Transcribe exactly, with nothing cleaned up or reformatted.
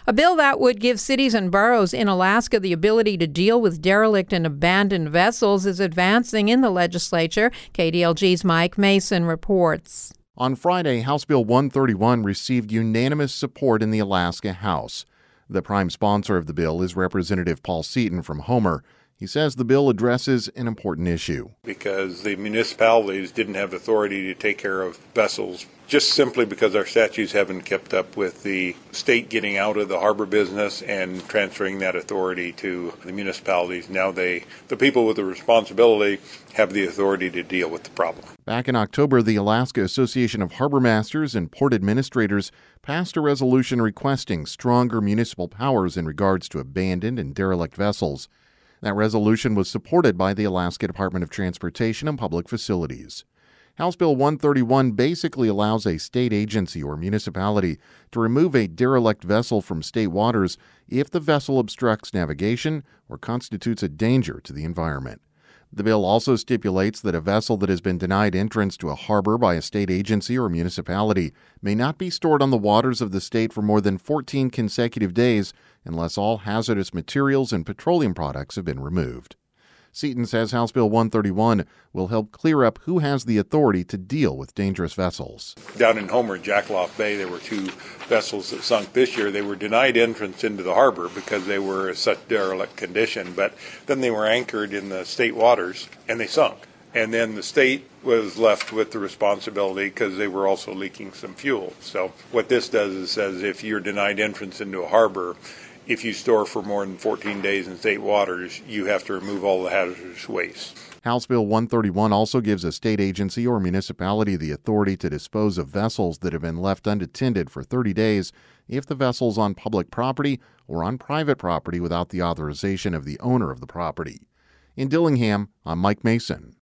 A bill that would give cities and boroughs in Alaska the ability to deal with derelict and abandoned vessels is advancing in the legislature. K D L G's Mike Mason reports. On Friday, House Bill one thirty-one received unanimous support in the Alaska House. The prime sponsor of the bill is Representative Paul Seaton from Homer. He says the bill addresses an important issue. Because the municipalities didn't have authority to take care of vessels, just simply because our statutes haven't kept up with the state getting out of the harbor business and transferring that authority to the municipalities. Now they, the people with the responsibility, have the authority to deal with the problem. Back in October, the Alaska Association of Harbor Masters and Port Administrators passed a resolution requesting stronger municipal powers in regards to abandoned and derelict vessels. That resolution was supported by the Alaska Department of Transportation and Public Facilities. House Bill one thirty-one basically allows a state agency or municipality to remove a derelict vessel from state waters if the vessel obstructs navigation or constitutes a danger to the environment. The bill also stipulates that a vessel that has been denied entrance to a harbor by a state agency or municipality may not be stored on the waters of the state for more than fourteen consecutive days unless all hazardous materials and petroleum products have been removed. Seaton says House Bill one thirty-one will help clear up who has the authority to deal with dangerous vessels. Down in Homer, Jackaloff Bay, there were two vessels that sunk this year. They were denied entrance into the harbor because they were in such derelict condition, but then they were anchored in the state waters and they sunk. And then the state was left with the responsibility because they were also leaking some fuel. So what this does is says if you're denied entrance into a harbor, if you store for more than fourteen days in state waters, you have to remove all the hazardous waste. House Bill one thirty-one also gives a state agency or municipality the authority to dispose of vessels that have been left unattended for thirty days if the vessel's on public property or on private property without the authorization of the owner of the property. In Dillingham, I'm Mike Mason.